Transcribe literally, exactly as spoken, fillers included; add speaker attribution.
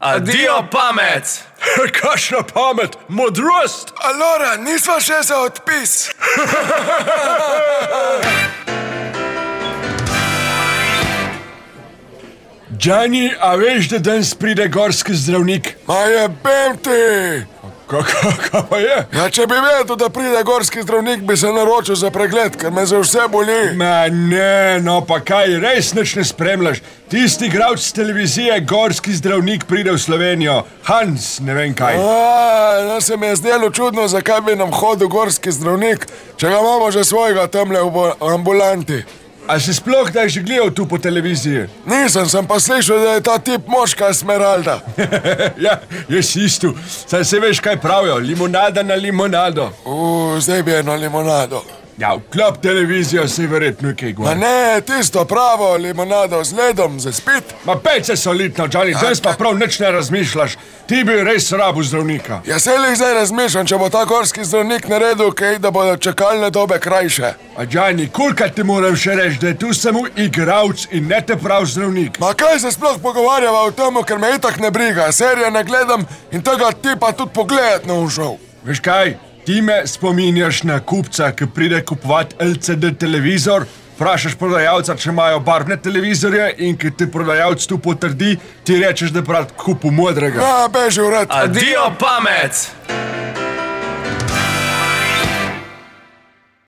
Speaker 1: Adijo pamet!
Speaker 2: Kakšna pamet, modrost!
Speaker 3: Alora, nisva še za odpis.
Speaker 2: Džani, a veš, da danes pride gorski zdravnik?
Speaker 3: Ma jebem ti!
Speaker 2: Kako pa je?
Speaker 3: Ja, če bi vedel, da pride gorski zdravnik, bi se naročil za pregled, ker me za vse boli.
Speaker 2: Ma ne, no pa kaj, res nič ne spremljaš. Tisti igralec z televizije, gorski zdravnik, pride v Slovenijo. Hans, ne vem kaj.
Speaker 3: A, no se mi je zdelo čudno, zakaj bi nam hodil gorski zdravnik, če ga imamo že svojega tamle v ambulanti.
Speaker 2: A si sploh kdaj že gledal tu po televiziji?
Speaker 3: Nisem, sem pa slišal, da je ta tip moška Esmeralda.
Speaker 2: Ja, jaz isto. Saj se veš, kaj pravijo, limonada na limonado.
Speaker 3: U, zdaj bi eno limonado.
Speaker 2: Ja, vklop televizijo si verjetno kaj
Speaker 3: Ma
Speaker 2: gor.
Speaker 3: ne, tisto pravo limonado z ledom za spit.
Speaker 2: Ma pejce solidno, Džani, danes pa prav nič ne razmišljaš. Ti bi res rabu zdravnika.
Speaker 3: Ja, se li zdaj razmišljam, če bo ta gorski zdravnik naredil kaj, da bodo čakalne dobe krajše.
Speaker 2: A Džani, kolikrat ti moram še reči, da je tu samo igralec in ne te prav zdravnik?
Speaker 3: Ma kaj se sploh pogovarjava o tem, ker me itak ne briga, serije ne gledam in tega tipa tudi pogledat ne bom šel.
Speaker 2: Veš kaj, ti me spominjaš na kupca, ki pride kupovat L C D televizor, vprašaš prodajalca, če imajo barvne televizorje in ki ti prodajalc tu potrdi, ti rečeš, da prav kupu modrega.
Speaker 3: Ja, beži v rad.
Speaker 1: Adijo pamet!